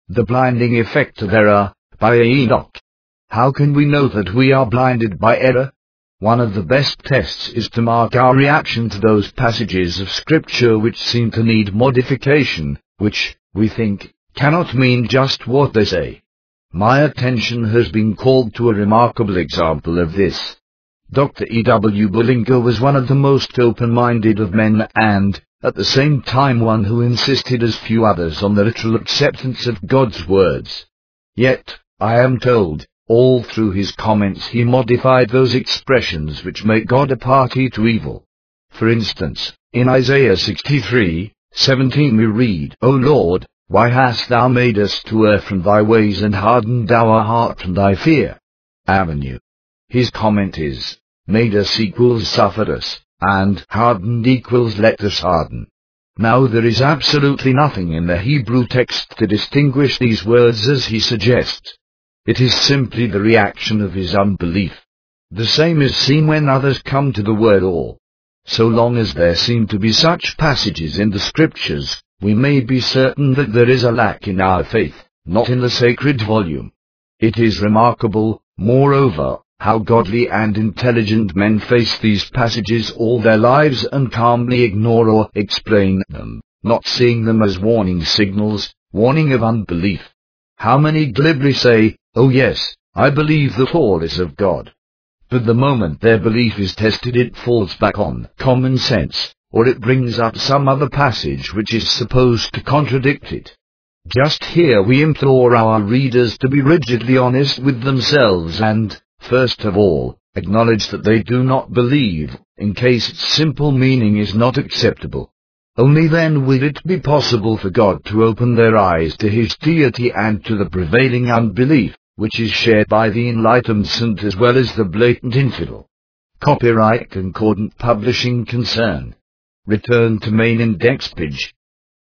The Blinding Effect of Error, by Enoch. How can we know that we are blinded by error? One of the best tests is to mark our reaction to those passages of Scripture which seem to need modification, which, we think, cannot mean just what they say. My attention has been called to a remarkable example of this. Dr. E. W. Bullinger was one of the most open-minded of men and, at the same time, one who insisted as few others on the literal acceptance of God's words. Yet, I am told, all through his comments he modified those expressions which make God a party to evil. For instance, in Isaiah 63:17 we read, O Lord, why hast thou made us to err from thy ways and hardened our heart from thy fear? Avenue. His comment is, made us equals suffered us, and hardened equals let us harden. Now there is absolutely nothing in the Hebrew text to distinguish these words as he suggests. It is simply the reaction of his unbelief. The same is seen when others come to the word all. So long as there seem to be such passages in the Scriptures, we may be certain that there is a lack in our faith, not in the sacred volume. It is remarkable, moreover, how godly and intelligent men face these passages all their lives and calmly ignore or explain them, not seeing them as warning signals, warning of unbelief. How many glibly say, oh yes, I believe that all is of God. But the moment their belief is tested it falls back on common sense, or it brings up some other passage which is supposed to contradict it. Just here we implore our readers to be rigidly honest with themselves and, first of all, acknowledge that they do not believe, in case its simple meaning is not acceptable. Only then will it be possible for God to open their eyes to His deity and to the prevailing unbelief, which is shared by the enlightened saint as well as the blatant infidel. Copyright Concordant Publishing Concern. Return to main index page.